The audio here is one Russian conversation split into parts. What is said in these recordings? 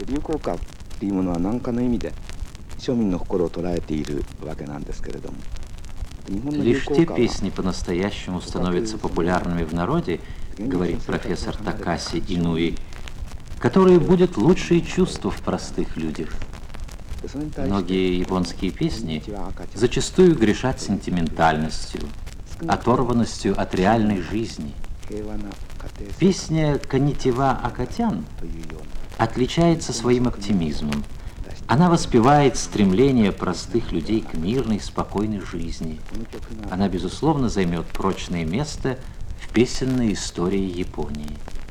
流行歌っていうものは何かの意味で庶民の心を捉えているわけなんですけれども、 лишь те песни по-настоящему становятся популярными в народе, говорит профессор Такаси Инуи, которые будут лучшие чувства в простых людях. Многие японские песни зачастую грешат сентиментальностью, оторванностью от реальной жизни. Песня «Коннитива Акатян» отличается своим оптимизмом. Она воспевает стремление простых людей к мирной, спокойной жизни. Она, безусловно, займет прочное место в песенной истории Японии.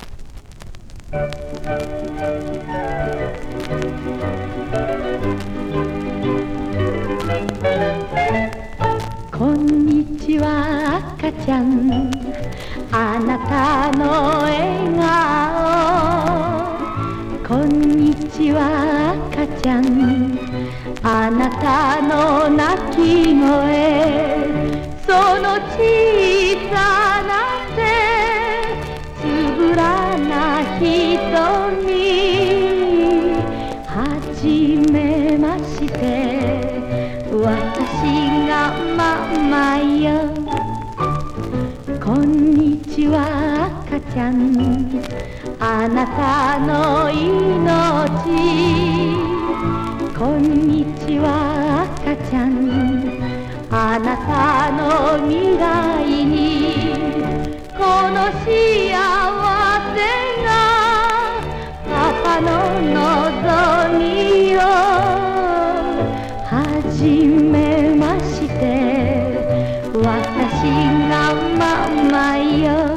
Konnichiwa, Aka-chan, あなたの笑顔。こんにちは、赤ちゃん、あなたの泣き声、その小さな手、つぶらな瞳、はじめまして、私がママよ。こんにちは、赤ちゃん、あなたの命。こんにちは、赤ちゃん、あなたの未来に。この幸せがパパの望みよ。はじめまして、私がママよ。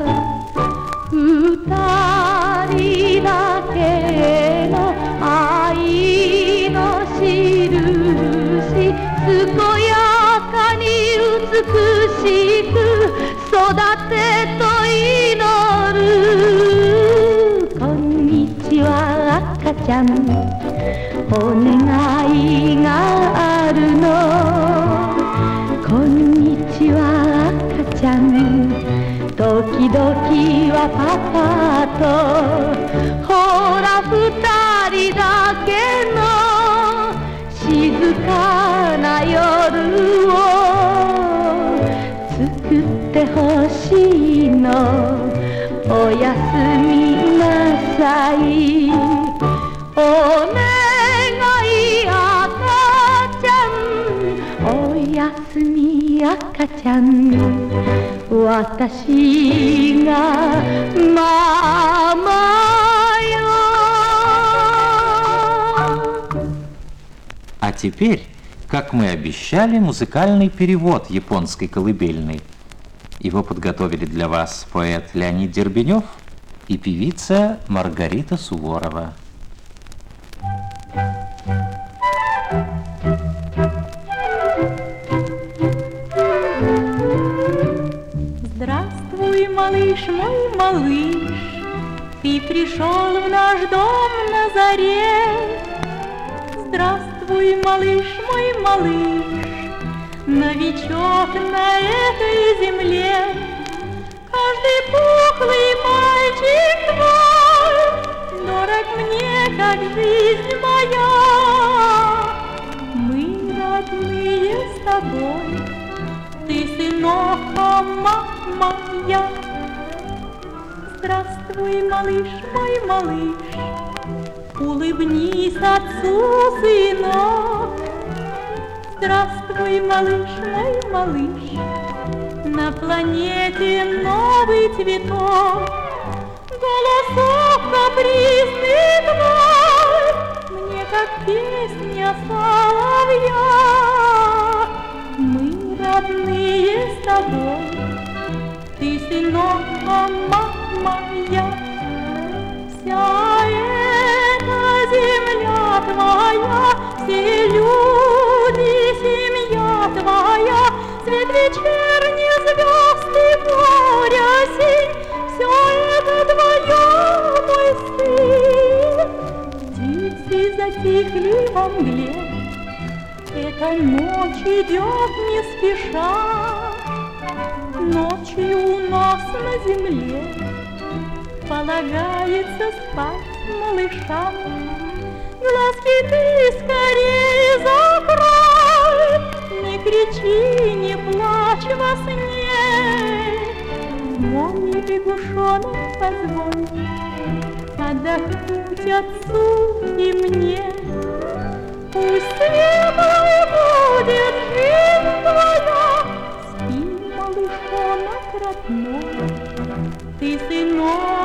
二人だけの愛の印、健やかに美しく育てと祈る。こんにちは、赤ちゃん、お願いがあるの。こんにちは、赤ちゃん、時々はパパと、ほら二人だけの静かな夜を作ってほしいの。おやすみなさい。お願い、赤ちゃん、おやすみ、赤ちゃん、私がママよ。 А теперь, как мы обещали, музыкальный перевод японской колыбельной. Его подготовили для вас поэт Леонид Дербенев и певица Маргарита Суворова. Здравствуй, малыш, мой малыш, ты пришел в наш дом на заре. Здравствуй, малыш, мой малыш, новичок на этой земле. Каждый пухлый мальчик твой дорог мне, как жизнь моя. Мы родные с тобой, ты сынок, а мама я. Здравствуй, малыш, мой малыш, улыбнись отцу, сынок. Здравствуй, малыш, мой малыш, на планете новый цветок. Голосок капризный твой мне как песня соловья. Мы родные с тобой, ты сынок, а мама я. Вся эта земля твоя, все люди, семья твоя, свет вечерний, звезды, море, осень, все это твое, мой сын. Птицы затихли во мгле, эта ночь идет не спеша. Ночью у нас на земле полагается спать малышам. Глазки ты скорее закрой, не кричи, не плачь во сне. Мой лягушонок, позволь отдохнуть отцу и мне. Пусть светлой будет жизнь твоя, спи, малышонок родной, ты сынок